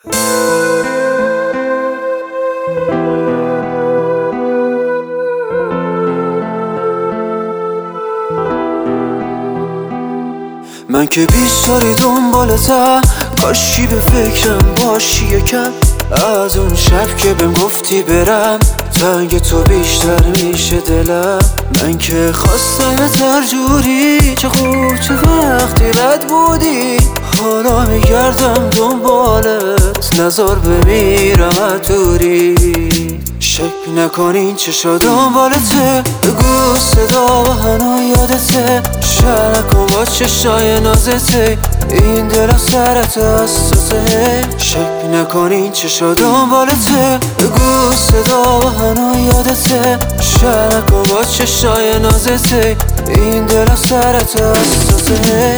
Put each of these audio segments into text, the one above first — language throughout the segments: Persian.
من که 20 سالی دنبالتم، کاشی به فکرم باشی یکم. از اون شب که بهم گفتی برم، تنگ تو بیشتر میشه دلم. من که خواستمت هر جوری، چه خوب چه وقتی بد بودی. حالا میگردم دنبالت، نزار بمیرم دوری. شک نکن این چشا دنبالته، بگو صدا و هنو یادته. شک نکن با چشای نازته، این دل سرت حساسه. شک نکن این چشا دنبالته، بگو صدا و هنو یادته. شک نکن با چشای نازته، این دل سرت حساسه.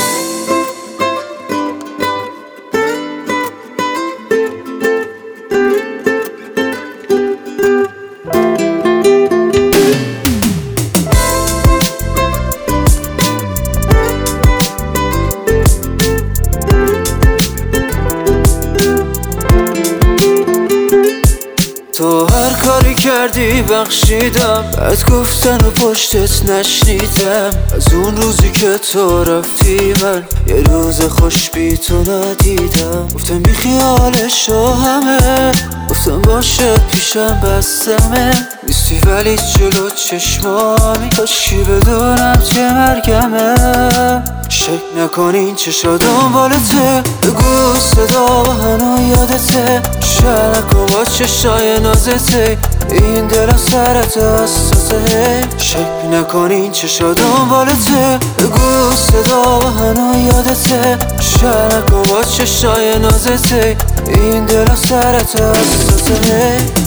تو هر کاری کردی بخشیدم، از گفتن و پشتت نشنیدم. از اون روزی که تو رفتی من یه روز خوش بی تو ندیدم. گفتم بی خیالش و همه، گفتم باشه پیشم بستمه. نیستی ولی جلو چشمامی، کاشی بدونم چه مرگمه. شک نکن این چشا دنبالته، بگو صدا و هنو یادته. شک نکن با چشای نازته، این دل سرت حساسه. شک نکن این چشا دنبالته، بگو صدا و هنو یادته. شک نکن با چشای نازته، این دل سرت حساسه.